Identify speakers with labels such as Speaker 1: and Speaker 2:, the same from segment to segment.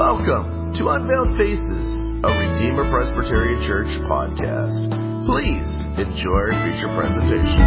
Speaker 1: Welcome to Unveiled Faces, a Redeemer Presbyterian Church podcast. Please enjoy our feature presentation.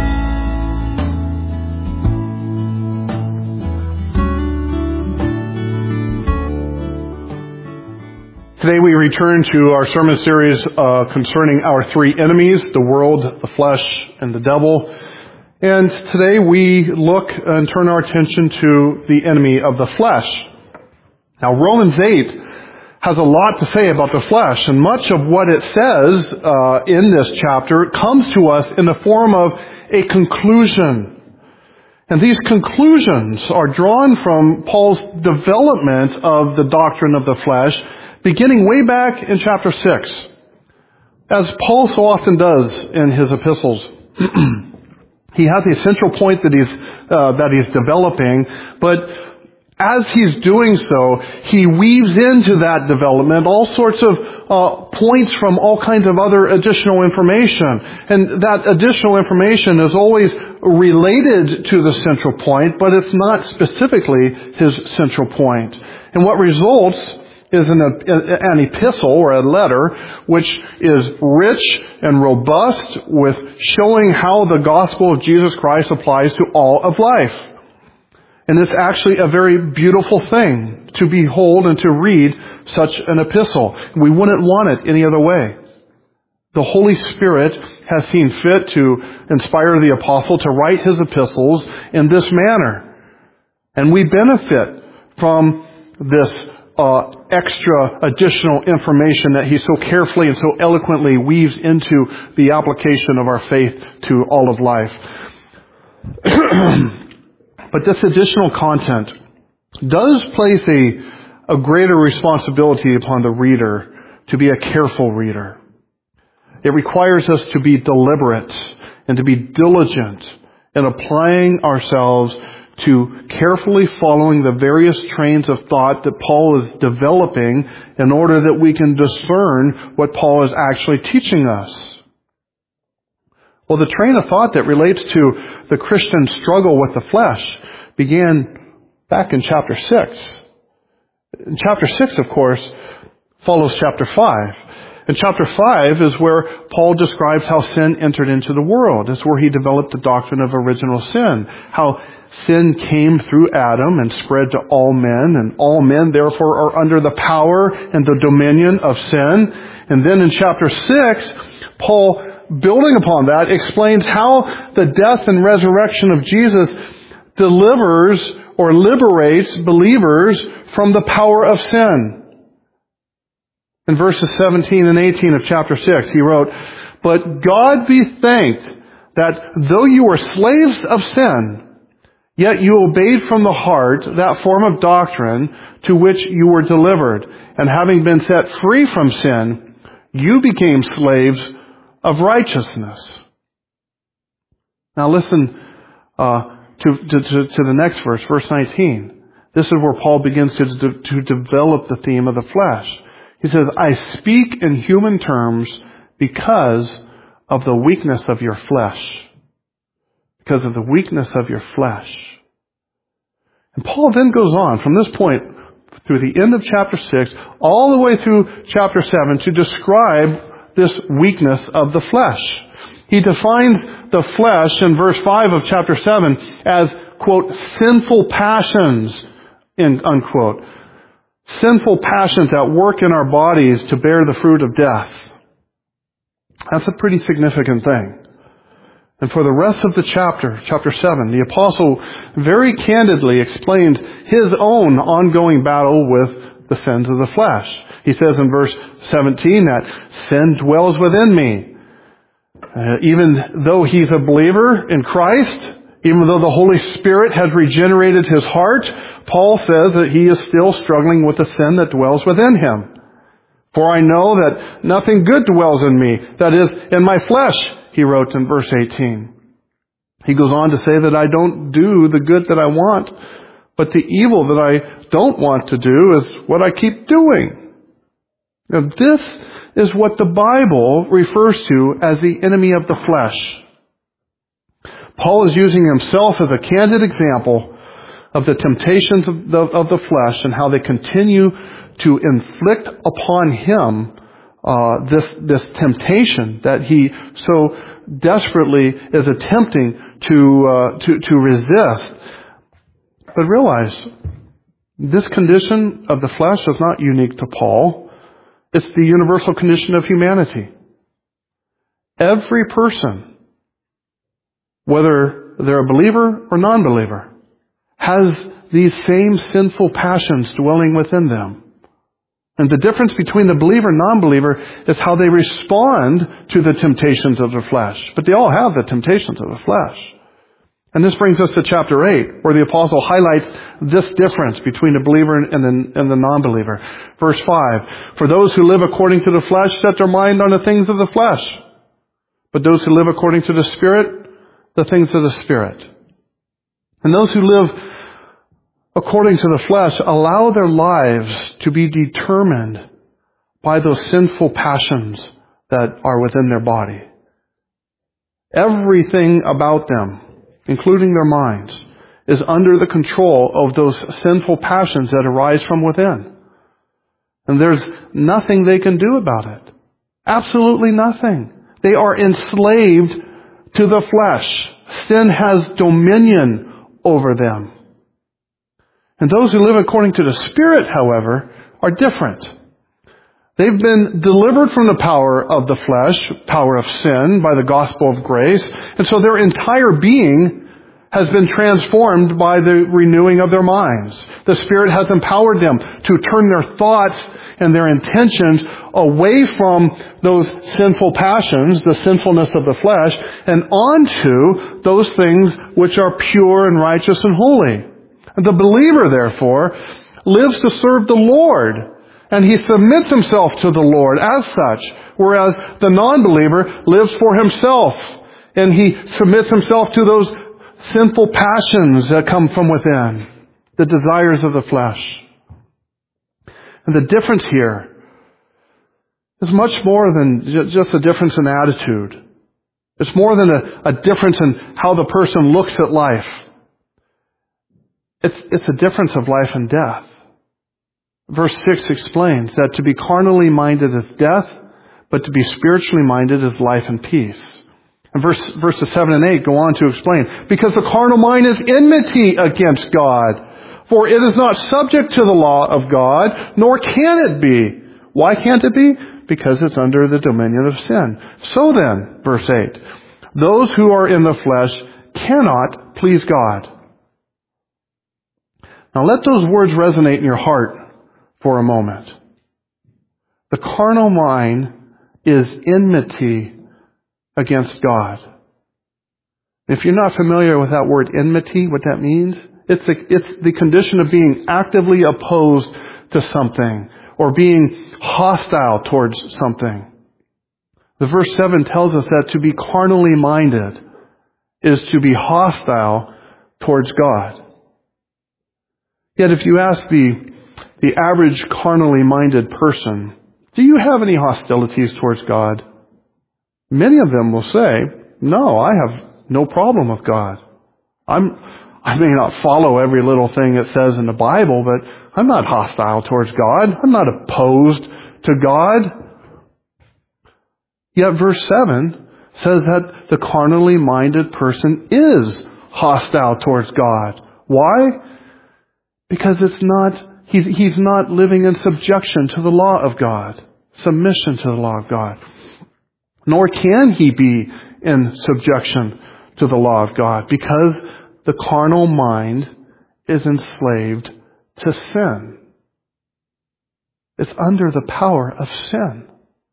Speaker 2: Today we return to our sermon series concerning our three enemies, the world, the flesh, and the devil. And today we look and turn our attention to the enemy of the flesh. Now Romans 8 has a lot to say about the flesh, and much of what it says in this chapter comes to us in the form of a conclusion. And these conclusions are drawn from Paul's development of the doctrine of the flesh, beginning way back in chapter 6. As Paul so often does in his epistles, he has a central point that he's developing, but as he's doing so, he weaves into that development all sorts of points from all kinds of other additional information. And that additional information is always related to the central point, but it's not specifically his central point. And what results is an epistle or a letter which is rich and robust with showing how the gospel of Jesus Christ applies to all of life. And it's actually a very beautiful thing to behold and to read such an epistle. We wouldn't want it any other way. The Holy Spirit has seen fit to inspire the apostle to write his epistles in this manner. And we benefit from this extra additional information that he so carefully and so eloquently weaves into the application of our faith to all of life. But this additional content does place a greater responsibility upon the reader to be a careful reader. It requires us to be deliberate and to be diligent in applying ourselves to carefully following the various trains of thought that Paul is developing in order that we can discern what Paul is actually teaching us. Well, the train of thought that relates to the Christian struggle with the flesh began back in chapter 6. And chapter 6, of course, follows chapter 5. And chapter 5 is where Paul describes how sin entered into the world. It's where he developed the doctrine of original sin. How sin came through Adam and spread to all men, and all men therefore are under the power and the dominion of sin. And then in chapter 6, Paul, building upon that, explains how the death and resurrection of Jesus delivers or liberates believers from the power of sin. In verses 17 and 18 of chapter 6, he wrote, "But God be thanked that though you were slaves of sin, yet you obeyed from the heart that form of doctrine to which you were delivered. And having been set free from sin, you became slaves of righteousness." Now listen to the next verse, verse 19. This is where Paul begins to develop the theme of the flesh. He says, "I speak in human terms because of the weakness of your flesh." Because of the weakness of your flesh. And Paul then goes on from this point through the end of chapter 6 all the way through chapter 7 to describe this weakness of the flesh. He defines the flesh in verse 5 of chapter 7 as, quote, sinful passions, unquote. Sinful passions at work in our bodies to bear the fruit of death. That's a pretty significant thing. And for the rest of the chapter 7, the apostle very candidly explains his own ongoing battle with the sins of the flesh. He says in verse 17 that sin dwells within me. Even though he's a believer in Christ, even though the Holy Spirit has regenerated his heart, Paul says that he is still struggling with the sin that dwells within him. "For I know that nothing good dwells in me, that is, in my flesh," he wrote in verse 18. He goes on to say that I don't do the good that I want, but the evil that I don't want to do is what I keep doing. Now this is what the Bible refers to as the enemy of the flesh. Paul is using himself as a candid example of the temptations of the flesh and how they continue to inflict upon him this temptation that he so desperately is attempting to resist. But realize, this condition of the flesh is not unique to Paul. It's the universal condition of humanity. Every person, whether they're a believer or non-believer, has these same sinful passions dwelling within them. And the difference between the believer and non-believer is how they respond to the temptations of the flesh. But they all have the temptations of the flesh. And this brings us to chapter 8, where the apostle highlights this difference between the believer and the non-believer. Verse 5, for those who live according to the flesh set their mind on the things of the flesh. But those who live according to the Spirit, the things of the Spirit. And those who live according to the flesh allow their lives to be determined by those sinful passions that are within their body. Everything about them, including their minds, is under the control of those sinful passions that arise from within. And there's nothing they can do about it. Absolutely nothing. They are enslaved to the flesh. Sin has dominion over them. And those who live according to the Spirit, however, are different. They've been delivered from the power of the flesh, power of sin, by the gospel of grace. And so their entire being has been transformed by the renewing of their minds. The Spirit has empowered them to turn their thoughts and their intentions away from those sinful passions, the sinfulness of the flesh, and onto those things which are pure and righteous and holy. And the believer, therefore, lives to serve the Lord, and he submits himself to the Lord as such, whereas the non-believer lives for himself, and he submits himself to those sinful passions that come from within, the desires of the flesh. And the difference here is much more than just a difference in attitude. It's more than a difference in how the person looks at life. It's a difference of life and death. Verse 6 explains that to be carnally minded is death, but to be spiritually minded is life and peace. And verses 7 and 8 go on to explain, because the carnal mind is enmity against God, for it is not subject to the law of God, nor can it be. Why can't it be? Because it's under the dominion of sin. So then, verse 8, those who are in the flesh cannot please God. Now let those words resonate in your heart for a moment. The carnal mind is enmity against God. If you're not familiar with that word enmity, what that means, it's the condition of being actively opposed to something or being hostile towards something. The verse 7 tells us that to be carnally minded is to be hostile towards God. Yet if you ask the average carnally minded person, do you have any hostilities towards God? Many of them will say, no, I have no problem with God. I may not follow every little thing it says in the Bible, but I'm not hostile towards God. I'm not opposed to God. Yet verse 7 says that the carnally minded person is hostile towards God. Why? Because he's not living in subjection to the law of God, submission to the law of God. Nor can he be in subjection to the law of God, because the carnal mind is enslaved to sin. It's under the power of sin.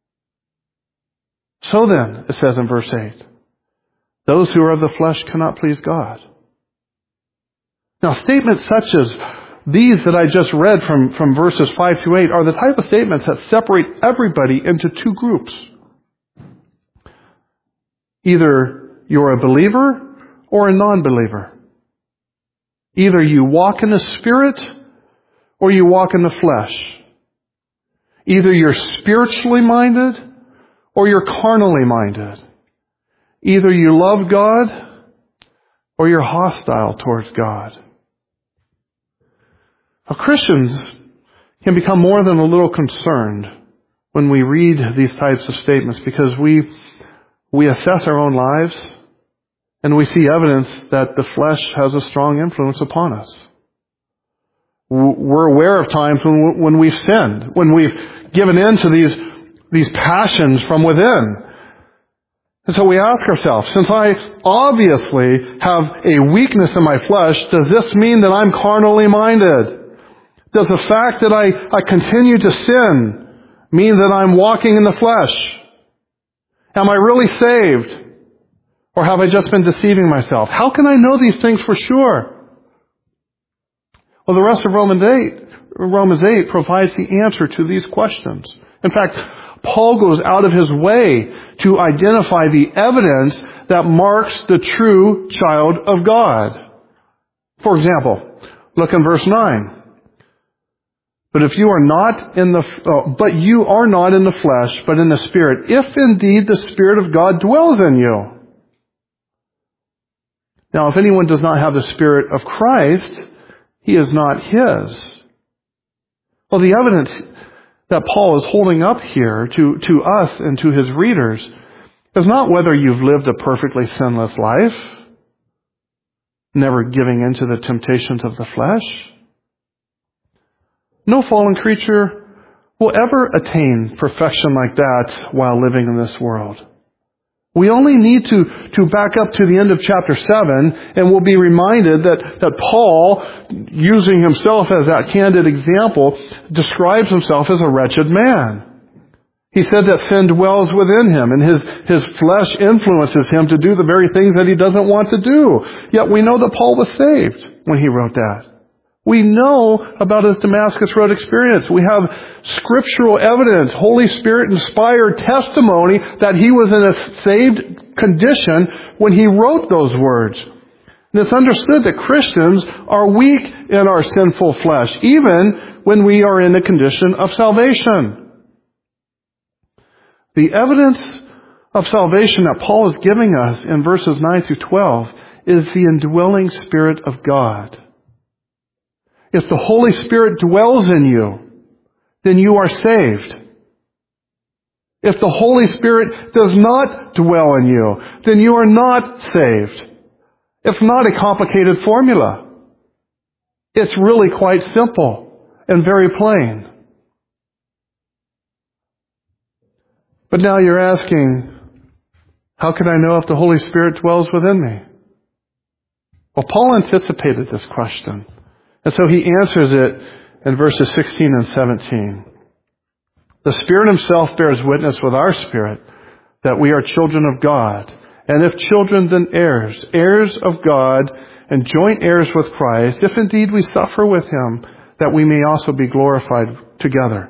Speaker 2: So then, it says in verse 8, those who are of the flesh cannot please God. Now, statements such as these that I just read from verses 5 through 8 are the type of statements that separate everybody into two groups. Either you're a believer or a non-believer. Either you walk in the Spirit or you walk in the flesh. Either you're spiritually minded or you're carnally minded. Either you love God or you're hostile towards God. Now, Christians can become more than a little concerned when we read these types of statements because we assess our own lives and we see evidence that the flesh has a strong influence upon us. We're aware of times when we've sinned, when we've given in to these passions from within. And so we ask ourselves, since I obviously have a weakness in my flesh, does this mean that I'm carnally minded? Does the fact that I continue to sin mean that I'm walking in the flesh? Am I really saved? Or have I just been deceiving myself? How can I know these things for sure? Well, the rest of Romans 8 provides the answer to these questions. In fact, Paul goes out of his way to identify the evidence that marks the true child of God. For example, look in verse 9. But you are not in the flesh, but in the Spirit, if indeed the Spirit of God dwells in you. Now, if anyone does not have the Spirit of Christ, he is not his. Well, the evidence that Paul is holding up here to us and to his readers is not whether you've lived a perfectly sinless life, never giving in to the temptations of the flesh. No fallen creature will ever attain perfection like that while living in this world. We only need to back up to the end of chapter 7 and we'll be reminded that Paul, using himself as that candid example, describes himself as a wretched man. He said that sin dwells within him and his flesh influences him to do the very things that he doesn't want to do. Yet we know that Paul was saved when he wrote that. We know about his Damascus Road experience. We have scriptural evidence, Holy Spirit inspired testimony that he was in a saved condition when he wrote those words. And it's understood that Christians are weak in our sinful flesh, even when we are in a condition of salvation. The evidence of salvation that Paul is giving us in verses 9 through 12 is the indwelling Spirit of God. If the Holy Spirit dwells in you, then you are saved. If the Holy Spirit does not dwell in you, then you are not saved. It's not a complicated formula. It's really quite simple and very plain. But now you're asking, how can I know if the Holy Spirit dwells within me? Well, Paul anticipated this question. And so he answers it in verses 16 and 17. The Spirit himself bears witness with our spirit that we are children of God. And if children, then heirs, heirs of God and joint heirs with Christ, if indeed we suffer with him, that we may also be glorified together.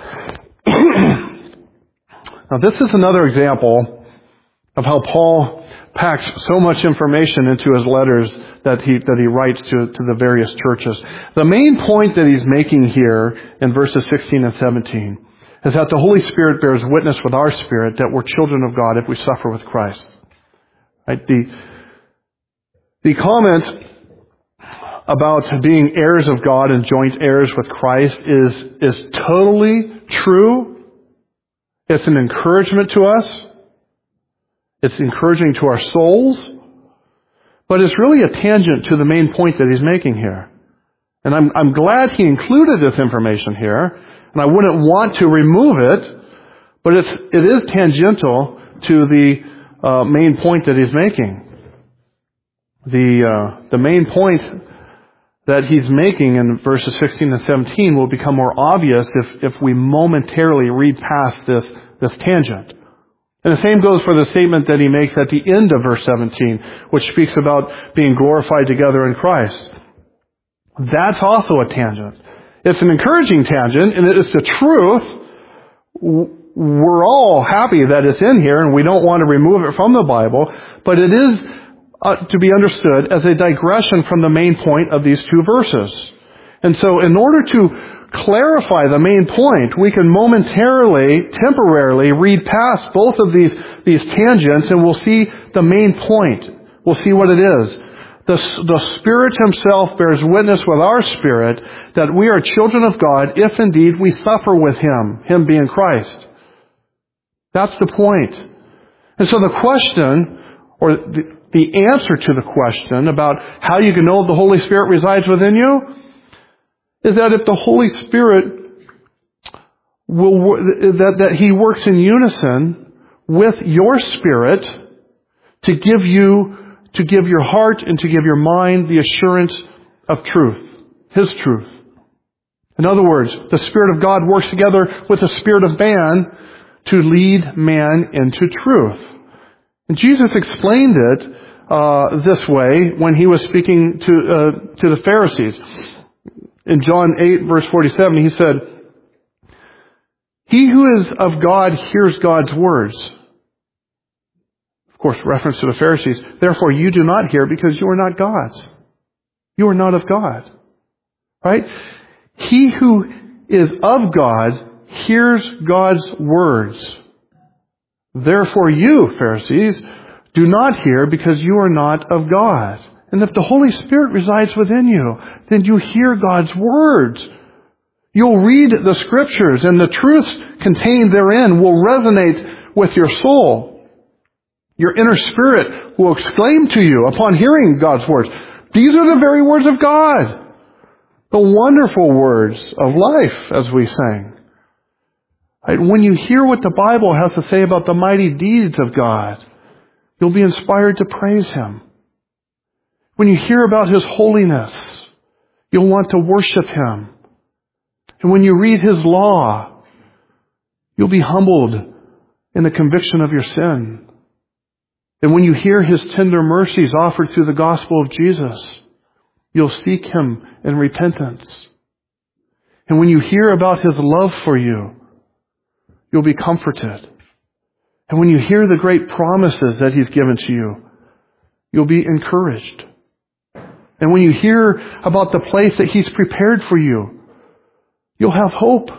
Speaker 2: Now this is another example of how Paul packs so much information into his letters that he writes to the various churches. The main point that he's making here in verses 16 and 17 is that the Holy Spirit bears witness with our spirit that we're children of God if we suffer with Christ. Right? The comment about being heirs of God and joint heirs with Christ is totally true. It's an encouragement to us. It's encouraging to our souls. But it's really a tangent to the main point that he's making here. And I'm glad he included this information here. And I wouldn't want to remove it. But it is tangential to the main point that he's making. The main point that he's making in verses 16 and 17 will become more obvious if we momentarily read past this tangent. And the same goes for the statement that he makes at the end of verse 17, which speaks about being glorified together in Christ. That's also a tangent. It's an encouraging tangent, and it's the truth. We're all happy that it's in here, and we don't want to remove it from the Bible, but it is to be understood as a digression from the main point of these two verses. And so in order to clarify the main point, we can temporarily read past both of these tangents and we'll see the main point. We'll see what it is. The Spirit Himself bears witness with our spirit that we are children of God if indeed we suffer with Him, Him being Christ. That's the point. And so the question, or the answer to the question about how you can know if the Holy Spirit resides within you, is that if the Holy Spirit that He works in unison with your spirit to give your heart and to give your mind the assurance of truth, His truth. In other words, the Spirit of God works together with the Spirit of man to lead man into truth. And Jesus explained it this way when He was speaking to the Pharisees. In John 8, verse 47, He said, "He who is of God hears God's words." Of course, reference to the Pharisees. "Therefore you do not hear because you are not God's." You are not of God. Right? He who is of God hears God's words. "Therefore you, Pharisees, do not hear because you are not of God." And if the Holy Spirit resides within you, then you hear God's words. You'll read the Scriptures, and the truths contained therein will resonate with your soul. Your inner spirit will exclaim to you upon hearing God's words, "These are the very words of God." The wonderful words of life, as we sang. Right? When you hear what the Bible has to say about the mighty deeds of God, you'll be inspired to praise Him. When you hear about His holiness, you'll want to worship Him. And when you read His law, you'll be humbled in the conviction of your sin. And when you hear His tender mercies offered through the gospel of Jesus, you'll seek Him in repentance. And when you hear about His love for you, you'll be comforted. And when you hear the great promises that He's given to you, you'll be encouraged. And when you hear about the place that He's prepared for you, you'll have hope.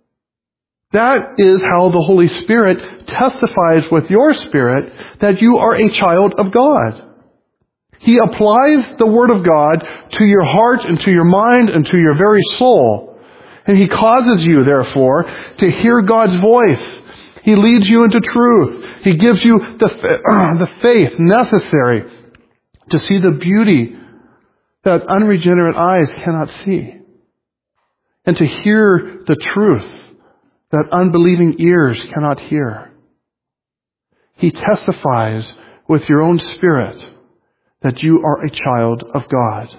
Speaker 2: That is how the Holy Spirit testifies with your spirit that you are a child of God. He applies the Word of God to your heart and to your mind and to your very soul. And He causes you, therefore, to hear God's voice. He leads you into truth. He gives you the faith necessary to see the beauty that unregenerate eyes cannot see. And to hear the truth that unbelieving ears cannot hear. He testifies with your own spirit that you are a child of God.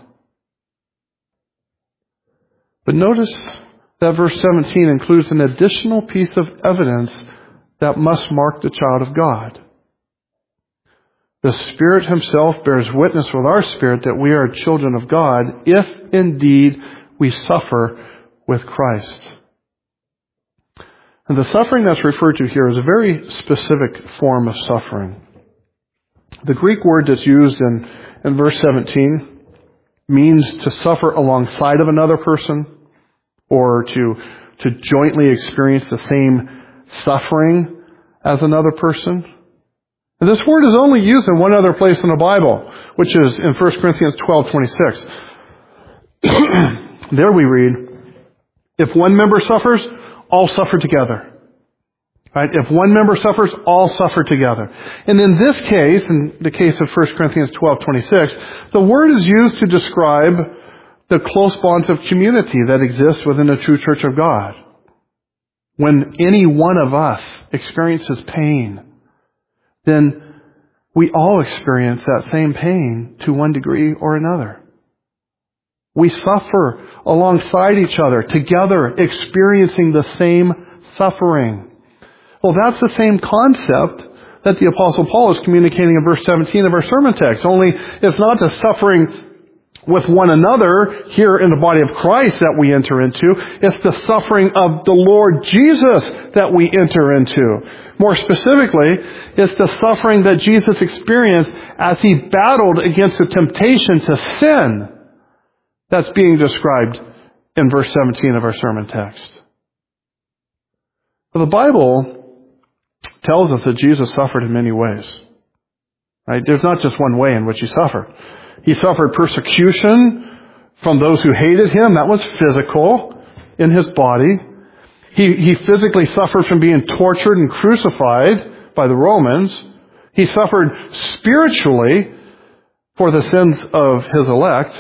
Speaker 2: But notice that verse 17 includes an additional piece of evidence that must mark the child of God. The Spirit Himself bears witness with our spirit that we are children of God if indeed we suffer with Christ. And the suffering that's referred to here is a very specific form of suffering. The Greek word that's used in verse 17 means to suffer alongside of another person or to jointly experience the same suffering as another person. And this word is only used in one other place in the Bible, which is in 1 Corinthians 12:26. There we read, "If one member suffers, all suffer together." Right? If one member suffers, all suffer together. And in this case, in the case of 1 Corinthians 12:26, the word is used to describe the close bonds of community that exist within the true church of God. When any one of us experiences pain, then we all experience that same pain to one degree or another. We suffer alongside each other, together, experiencing the same suffering. Well, that's the same concept that the Apostle Paul is communicating in verse 17 of our sermon text. Only it's not the suffering with one another here in the body of Christ that we enter into. It's the suffering of the Lord Jesus that we enter into. More specifically, it's the suffering that Jesus experienced as He battled against the temptation to sin that's being described in verse 17 of our sermon text. The Bible tells us that Jesus suffered in many ways. Right? There's not just one way in which He suffered. He suffered persecution from those who hated him. That was physical in his body. He physically suffered from being tortured and crucified by the Romans. He suffered spiritually for the sins of his elect.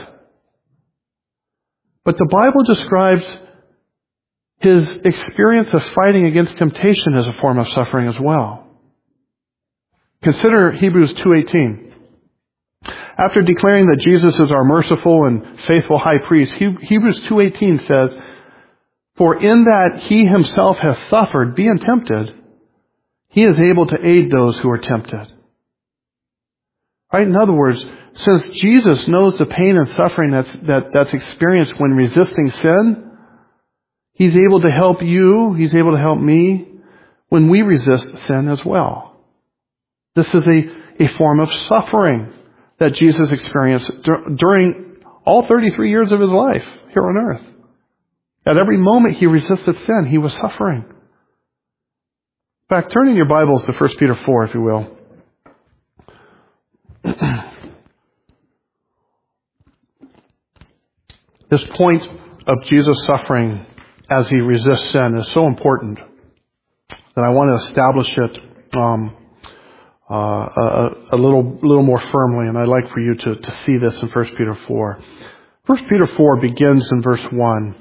Speaker 2: But the Bible describes his experience of fighting against temptation as a form of suffering as well. Consider Hebrews 2:18. After declaring that Jesus is our merciful and faithful high priest, Hebrews 2:18 says, "For in that he himself has suffered, being tempted, he is able to aid those who are tempted." Right? In other words, since Jesus knows the pain and suffering that's experienced when resisting sin, he's able to help you, he's able to help me when we resist sin as well. This is a form of suffering that Jesus experienced during all 33 years of his life here on earth. At every moment he resisted sin, he was suffering. In fact, turn in your Bibles to 1 Peter 4, if you will. This point of Jesus suffering as he resists sin is so important that I want to establish it a little more firmly, and I'd like for you to see this in 1 Peter 4. 1 Peter 4 begins in verse 1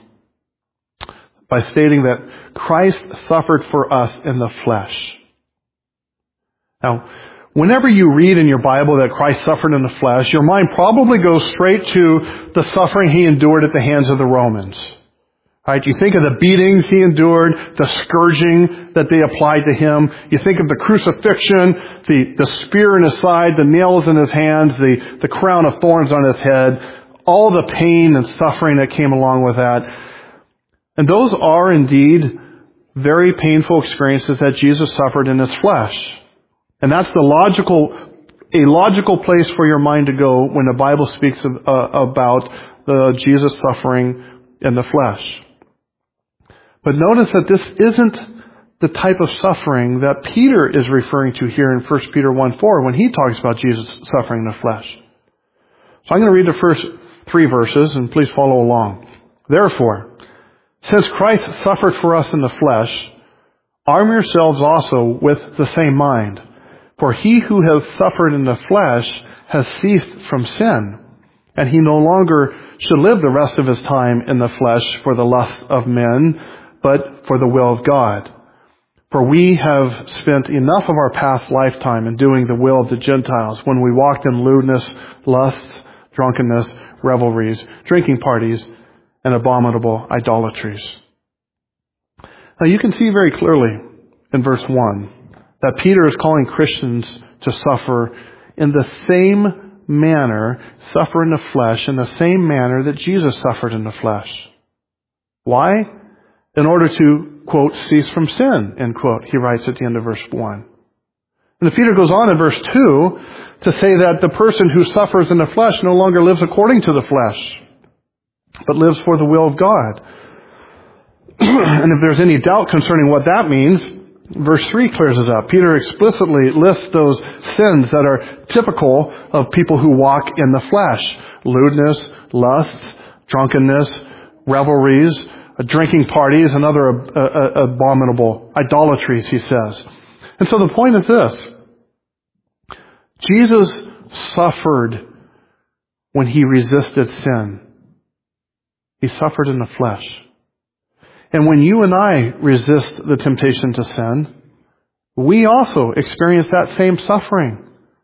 Speaker 2: by stating that Christ suffered for us in the flesh. Now, whenever you read in your Bible that Christ suffered in the flesh, your mind probably goes straight to the suffering he endured at the hands of the Romans. Right? You think of the beatings he endured, the scourging that they applied to him. You think of the crucifixion, the spear in his side, the nails in his hands, the crown of thorns on his head, all the pain and suffering that came along with that. And those are indeed very painful experiences that Jesus suffered in his flesh. And that's a logical place for your mind to go when the Bible speaks about Jesus suffering in the flesh. But notice that this isn't the type of suffering that Peter is referring to here in 1 Peter 1:4 when he talks about Jesus suffering in the flesh. So I'm going to read the first 3 verses, and please follow along. "Therefore, since Christ suffered for us in the flesh, arm yourselves also with the same mind. For he who has suffered in the flesh has ceased from sin, and he no longer should live the rest of his time in the flesh for the lust of men, but for the will of God. For we have spent enough of our past lifetime in doing the will of the Gentiles when we walked in lewdness, lusts, drunkenness, revelries, drinking parties, and abominable idolatries." Now you can see very clearly in verse 1 that Peter is calling Christians to suffer in the same manner, suffer in the flesh, in the same manner that Jesus suffered in the flesh. Why? In order to, quote, cease from sin, end quote, he writes at the end of verse 1. And Peter goes on in verse 2 to say that the person who suffers in the flesh no longer lives according to the flesh, but lives for the will of God. And if there's any doubt concerning what that means, verse 3 clears it up. Peter explicitly lists those sins that are typical of people who walk in the flesh: lewdness, lust, drunkenness, revelries, drinking parties, and other abominable idolatries, he says. And so the point is this: Jesus suffered when he resisted sin. He suffered in the flesh. And when you and I resist the temptation to sin, we also experience that same suffering.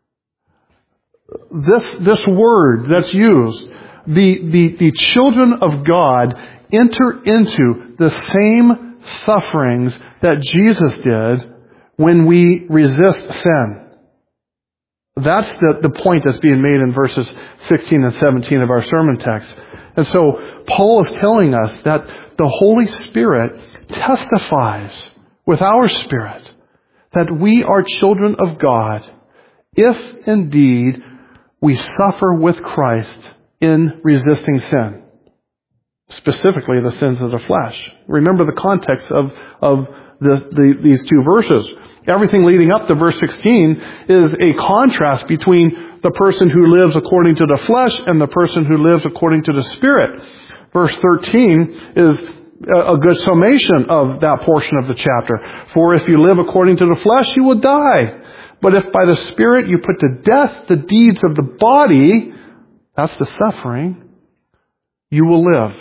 Speaker 2: This word that's used, the children of God enter into the same sufferings that Jesus did when we resist sin. That's the point that's being made in verses 16 and 17 of our sermon text. And so Paul is telling us that the Holy Spirit testifies with our spirit that we are children of God if indeed we suffer with Christ in resisting sin. specifically the sins of the flesh. Remember the context of these two verses. Everything leading up to verse 16 is a contrast between the person who lives according to the flesh and the person who lives according to the Spirit. Verse 13 is a good summation of that portion of the chapter. For if you live according to the flesh, you will die. But if by the Spirit you put to death the deeds of the body, that's the suffering, you will live.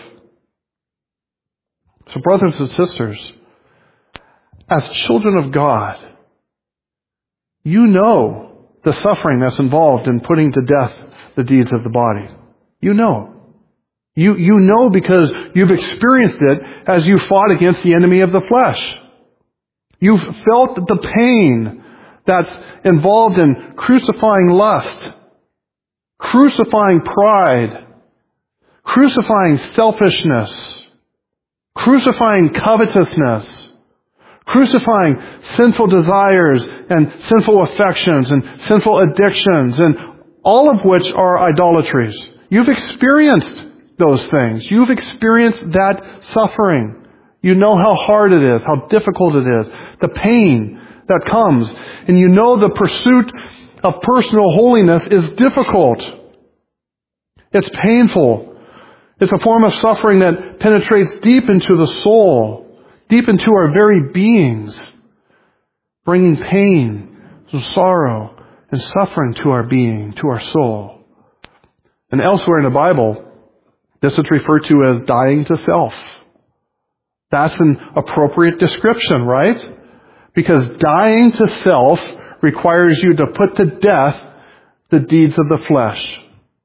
Speaker 2: So brothers and sisters, as children of God, you know the suffering that's involved in putting to death the deeds of the body. You know. You know because you've experienced it as you fought against the enemy of the flesh. You've felt the pain that's involved in crucifying lust, crucifying pride, crucifying selfishness, crucifying covetousness, crucifying sinful desires and sinful affections and sinful addictions, and all of which are idolatries. You've experienced those things. You've experienced that suffering. You know how hard it is, how difficult it is, the pain that comes. And you know the pursuit of personal holiness is difficult. It's painful. It's a form of suffering that penetrates deep into the soul, deep into our very beings, bringing pain and sorrow and suffering to our being, to our soul. And elsewhere in the Bible, this is referred to as dying to self. That's an appropriate description, right? Because dying to self requires you to put to death the deeds of the flesh.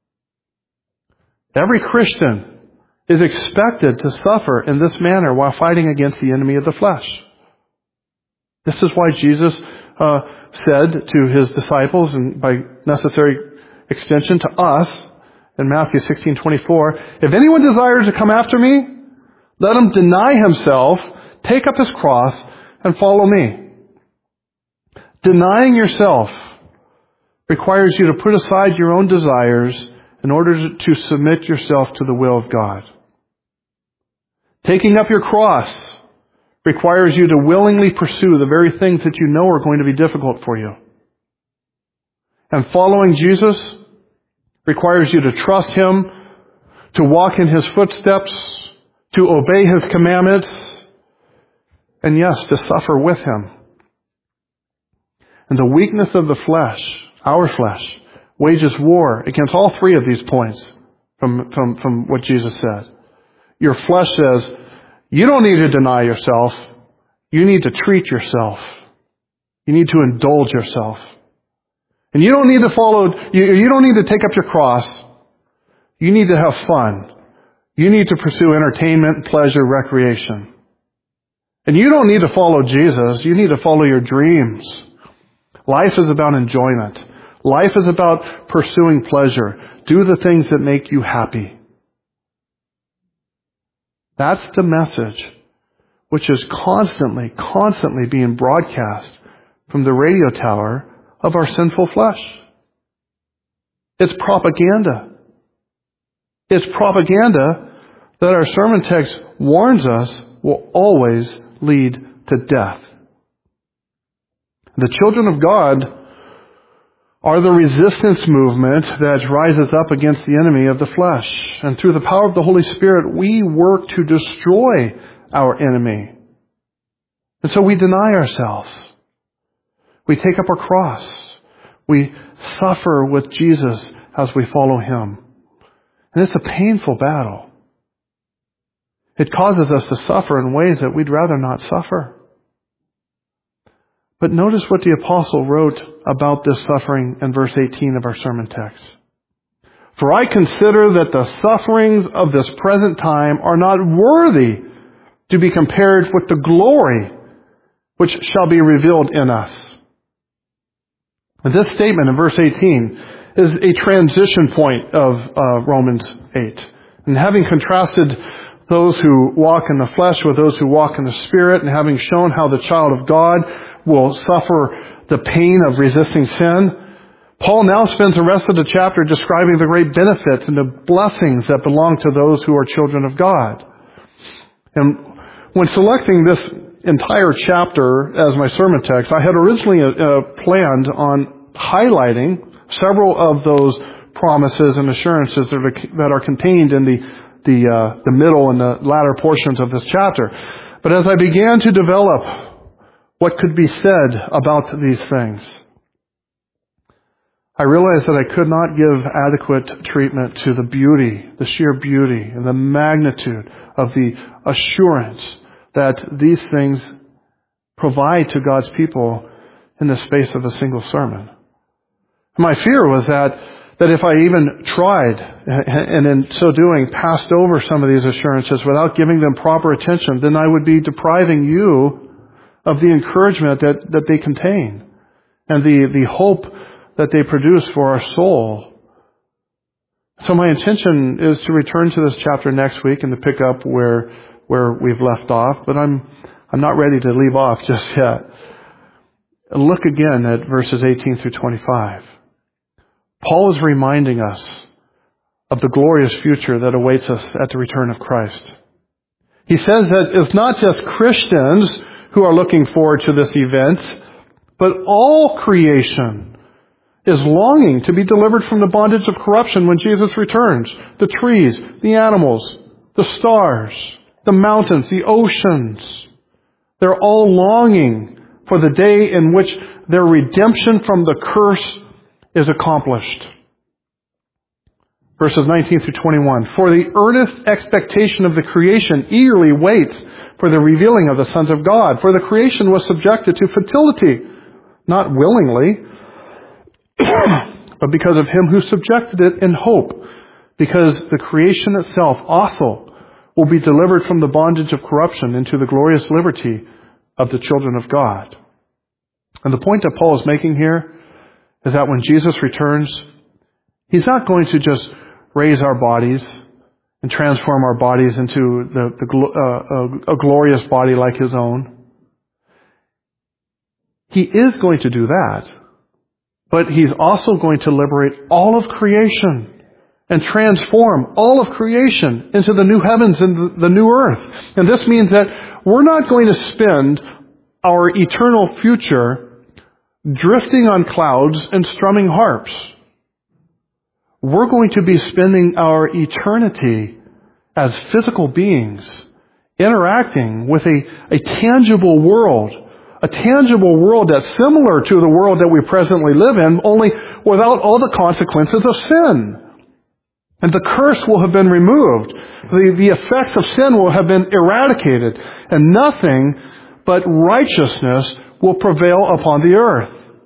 Speaker 2: Every Christian is expected to suffer in this manner while fighting against the enemy of the flesh. This is why Jesus said to His disciples, and by necessary extension to us, in Matthew 16:24, if anyone desires to come after me, let him deny himself, take up his cross, and follow me. Denying yourself requires you to put aside your own desires in order to submit yourself to the will of God. Taking up your cross requires you to willingly pursue the very things that you know are going to be difficult for you. And following Jesus requires you to trust Him, to walk in His footsteps, to obey His commandments, and yes, to suffer with Him. And the weakness of the flesh, our flesh, wages war against all three of these points from what Jesus said. Your flesh says, you don't need to deny yourself. You need to treat yourself. You need to indulge yourself. And you don't need to you don't need to take up your cross. You need to have fun. You need to pursue entertainment, pleasure, recreation. And you don't need to follow Jesus. You need to follow your dreams. Life is about enjoyment. Life is about pursuing pleasure. Do the things that make you happy. That's the message which is constantly being broadcast from the radio tower of our sinful flesh. It's propaganda. It's propaganda that our sermon text warns us will always lead to death. The children of God are the resistance movement that rises up against the enemy of the flesh. And through the power of the Holy Spirit, we work to destroy our enemy. And so we deny ourselves. We take up our cross. We suffer with Jesus as we follow Him. And it's a painful battle. It causes us to suffer in ways that we'd rather not suffer. But notice what the apostle wrote about this suffering in verse 18 of our sermon text. For I consider that the sufferings of this present time are not worthy to be compared with the glory which shall be revealed in us. And this statement in verse 18 is a transition point of Romans 8. And having contrasted those who walk in the flesh with those who walk in the Spirit, and having shown how the child of God will suffer the pain of resisting sin, Paul now spends the rest of the chapter describing the great benefits and the blessings that belong to those who are children of God. And when selecting this entire chapter as my sermon text, I had originally planned on highlighting several of those promises and assurances that are contained in the middle and the latter portions of this chapter. But as I began to develop what could be said about these things, I realized that I could not give adequate treatment to the beauty, the sheer beauty, and the magnitude of the assurance that these things provide to God's people in the space of a single sermon. My fear was that if I even tried, and in so doing passed over some of these assurances without giving them proper attention, then I would be depriving you of the encouragement that they contain and the hope that they produce for our soul. So my intention is to return to this chapter next week and to pick up where we've left off, but I'm not ready to leave off just yet. Look again at verses 18 through 25. Paul is reminding us of the glorious future that awaits us at the return of Christ. He says that it's not just Christians who are looking forward to this event, but all creation is longing to be delivered from the bondage of corruption when Jesus returns. The trees, the animals, the stars, the mountains, the oceans, they're all longing for the day in which their redemption from the curse is accomplished. Verses 19 through 21. For the earnest expectation of the creation eagerly waits for the revealing of the sons of God. For the creation was subjected to futility, not willingly, but because of him who subjected it in hope, because the creation itself also will be delivered from the bondage of corruption into the glorious liberty of the children of God. And the point that Paul is making here is that when Jesus returns, He's not going to just raise our bodies and transform our bodies into a glorious body like His own. He is going to do that. But He's also going to liberate all of creation and transform all of creation into the new heavens and the new earth. And this means that we're not going to spend our eternal future drifting on clouds and strumming harps. We're going to be spending our eternity as physical beings, interacting with a tangible world. A tangible world that's similar to the world that we presently live in, only without all the consequences of sin. And the curse will have been removed. The effects of sin will have been eradicated. And nothing but righteousness will prevail upon the earth.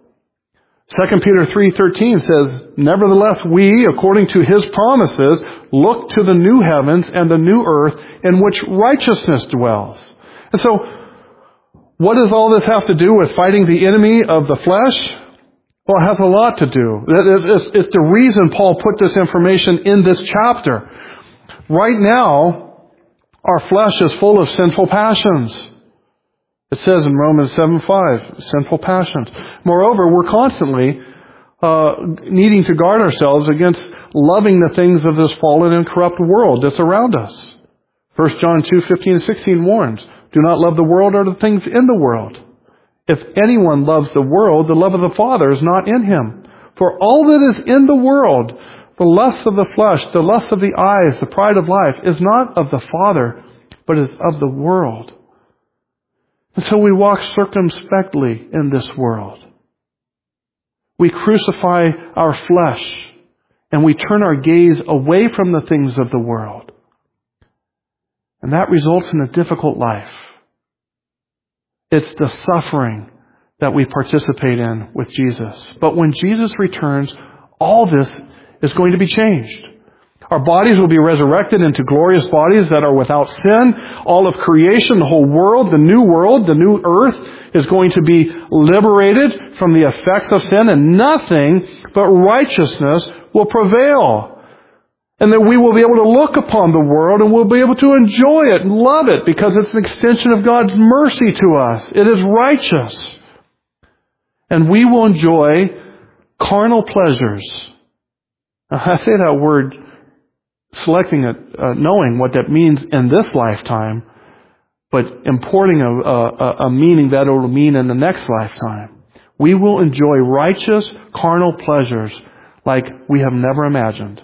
Speaker 2: 2 Peter 3:13 says, Nevertheless we, according to His promises, look to the new heavens and the new earth in which righteousness dwells. And so, what does all this have to do with fighting the enemy of the flesh? Well, it has a lot to do. It's the reason Paul put this information in this chapter. Right now, our flesh is full of sinful passions. It says in Romans 7:5, sinful passions. Moreover, we're constantly needing to guard ourselves against loving the things of this fallen and corrupt world that's around us. 1 John 2:15 and 16 warns, do not love the world or the things in the world. If anyone loves the world, the love of the Father is not in him. For all that is in the world, the lust of the flesh, the lust of the eyes, the pride of life, is not of the Father, but is of the world. And so we walk circumspectly in this world. We crucify our flesh, and we turn our gaze away from the things of the world. And that results in a difficult life. It's the suffering that we participate in with Jesus. But when Jesus returns, all this is going to be changed. Our bodies will be resurrected into glorious bodies that are without sin. All of creation, the whole world, the new earth is going to be liberated from the effects of sin, and nothing but righteousness will prevail. And that we will be able to look upon the world and we'll be able to enjoy it and love it because it's an extension of God's mercy to us. It is righteous. And we will enjoy carnal pleasures. Now, I say that word, selecting it, knowing what that means in this lifetime, but importing a meaning that it will mean in the next lifetime. We will enjoy righteous carnal pleasures like we have never imagined.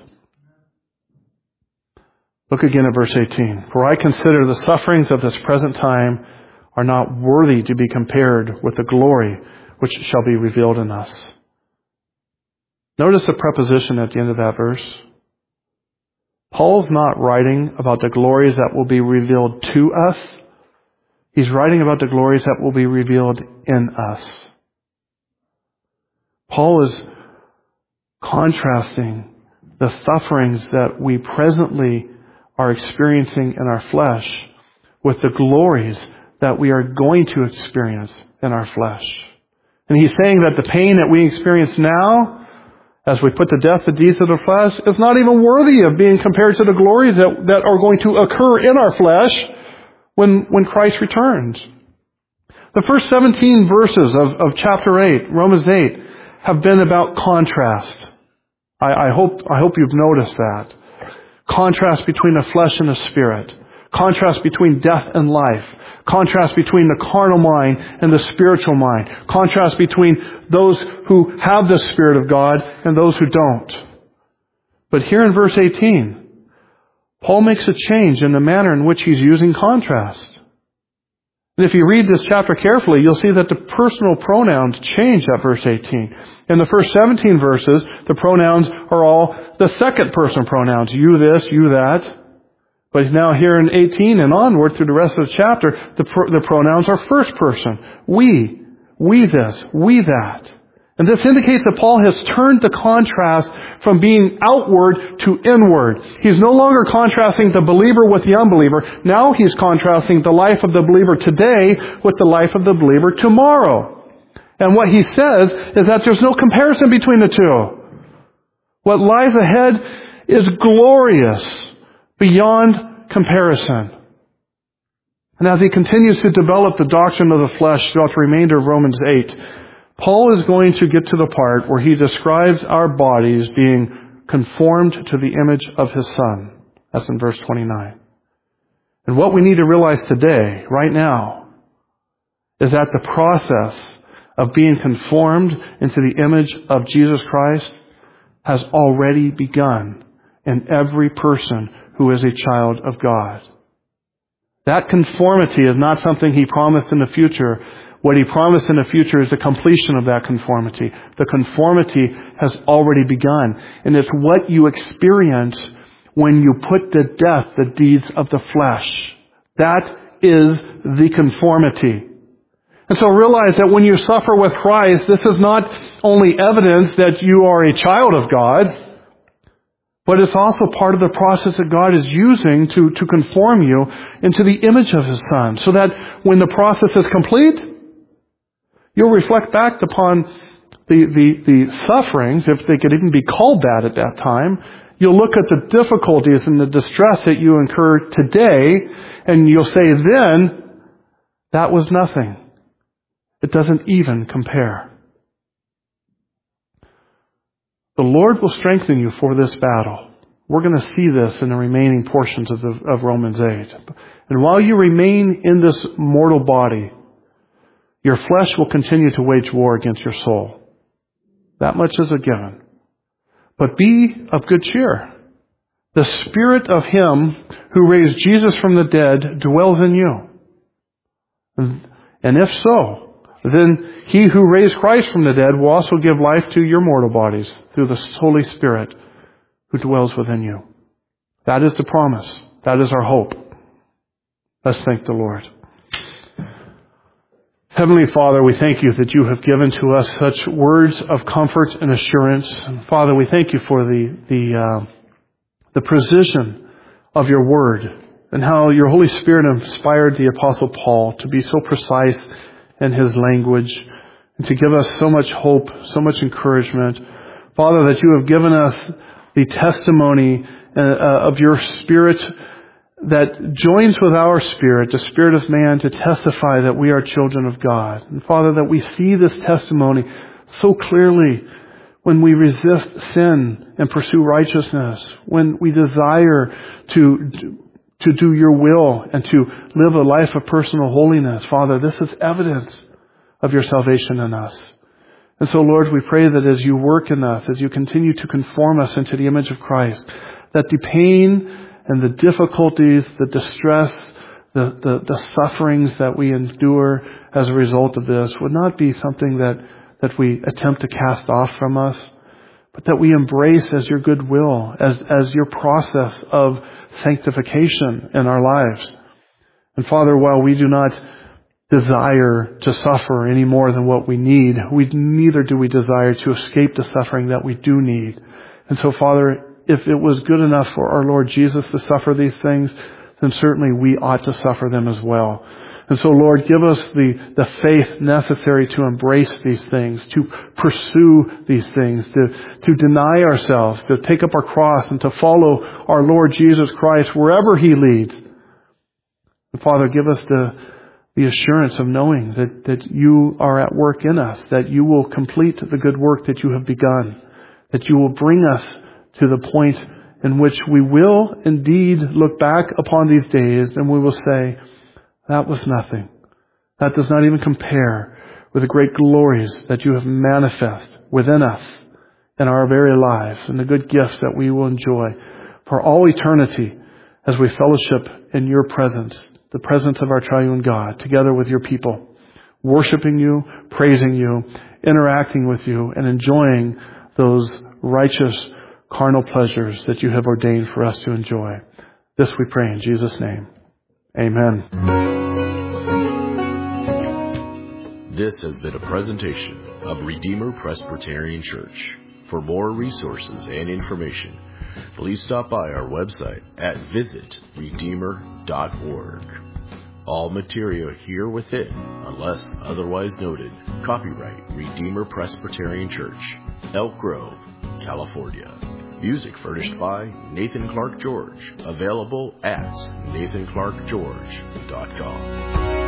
Speaker 2: Look again at verse 18. For I consider the sufferings of this present time are not worthy to be compared with the glory which shall be revealed in us. Notice the preposition at the end of that verse. Paul's not writing about the glories that will be revealed to us. He's writing about the glories that will be revealed in us. Paul is contrasting the sufferings that we presently are experiencing in our flesh with the glories that we are going to experience in our flesh. And he's saying that the pain that we experience now, as we put to death the deeds of the flesh, is not even worthy of being compared to the glories that are going to occur in our flesh when Christ returns. The first 17 verses of chapter 8, Romans 8, have been about contrast. I hope you've noticed that. Contrast between the flesh and the spirit. Contrast between death and life. Contrast between the carnal mind and the spiritual mind. Contrast between those who have the Spirit of God and those who don't. But here in verse 18, Paul makes a change in the manner in which he's using contrast. And if you read this chapter carefully, you'll see that the personal pronouns change at verse 18. In the first 17 verses, the pronouns are all the second person pronouns. You this, you that. But now here in 18 and onward through the rest of the chapter, the pronouns are first person. We this, we that. And this indicates that Paul has turned the contrast from being outward to inward. He's no longer contrasting the believer with the unbeliever. Now he's contrasting the life of the believer today with the life of the believer tomorrow. And what he says is that there's no comparison between the two. What lies ahead is glorious beyond comparison. And as he continues to develop the doctrine of the flesh throughout the remainder of Romans 8, Paul is going to get to the part where he describes our bodies being conformed to the image of his Son. That's in verse 29. And what we need to realize today, right now, is that the process of being conformed into the image of Jesus Christ has already begun in every person who is a child of God. That conformity is not something he promised in the future. What he promised in the future is the completion of that conformity. The conformity has already begun. And it's what you experience when you put to death the deeds of the flesh. That is the conformity. And so realize that when you suffer with Christ, this is not only evidence that you are a child of God, but it's also part of the process that God is using to conform you into the image of His Son. So that when the process is complete, you'll reflect back upon the sufferings, if they could even be called that at that time. You'll look at the difficulties and the distress that you incur today, and you'll say then, that was nothing. It doesn't even compare. The Lord will strengthen you for this battle. We're going to see this in the remaining portions of Romans 8. And while you remain in this mortal body, your flesh will continue to wage war against your soul. That much is a given. But be of good cheer. The Spirit of Him who raised Jesus from the dead dwells in you. And if so, then He who raised Christ from the dead will also give life to your mortal bodies through the Holy Spirit who dwells within you. That is the promise. That is our hope. Let's thank the Lord. Heavenly Father, we thank You that You have given to us such words of comfort and assurance. And Father, we thank You for the precision of Your word and how Your Holy Spirit inspired the Apostle Paul to be so precise in his language and to give us so much hope, so much encouragement. Father, that You have given us the testimony of Your Spirit that joins with our spirit, the spirit of man, to testify that we are children of God. And Father, that we see this testimony so clearly when we resist sin and pursue righteousness, when we desire to do your will and to live a life of personal holiness, Father, this is evidence of your salvation in us. And so, Lord, we pray that as you work in us, as you continue to conform us into the image of Christ, that the pain and the difficulties, the distress, the sufferings that we endure as a result of this would not be something that we attempt to cast off from us, but that we embrace as your goodwill, as your process of sanctification in our lives. And Father, while we do not desire to suffer any more than what we need, neither do we desire to escape the suffering that we do need. And so, Father, if it was good enough for our Lord Jesus to suffer these things, then certainly we ought to suffer them as well. And so, Lord, give us the faith necessary to embrace these things, to pursue these things, to deny ourselves, to take up our cross and to follow our Lord Jesus Christ wherever He leads. And Father, give us the assurance of knowing that you are at work in us, that you will complete the good work that you have begun, that you will bring us to the point in which we will indeed look back upon these days and we will say, that was nothing. That does not even compare with the great glories that you have manifest within us in our very lives and the good gifts that we will enjoy for all eternity as we fellowship in your presence, the presence of our triune God, together with your people, worshiping you, praising you, interacting with you, and enjoying those righteous carnal pleasures that you have ordained for us to enjoy. This we pray in Jesus' name. Amen.
Speaker 1: This has been a presentation of Redeemer Presbyterian Church. For more resources and information, please stop by our website at visitredeemer.org. All material here within, unless otherwise noted, copyright Redeemer Presbyterian Church, Elk Grove, California. Music furnished by Nathan Clark George, available at nathanclarkgeorge.com.